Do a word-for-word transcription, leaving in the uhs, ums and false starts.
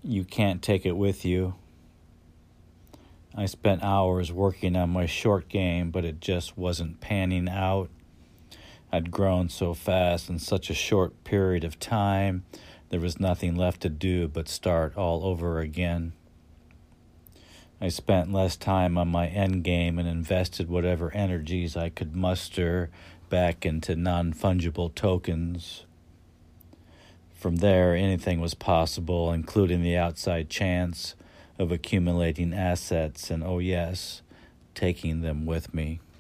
You can't take it with you. I spent hours working on my short game, but it just wasn't panning out. I'd grown so fast in such a short period of time, there was nothing left to do but start all over again. I spent less time on my end game and invested whatever energies I could muster back into non-fungible tokens. From there, anything was possible, including the outside chance of accumulating assets and, oh yes, taking them with me.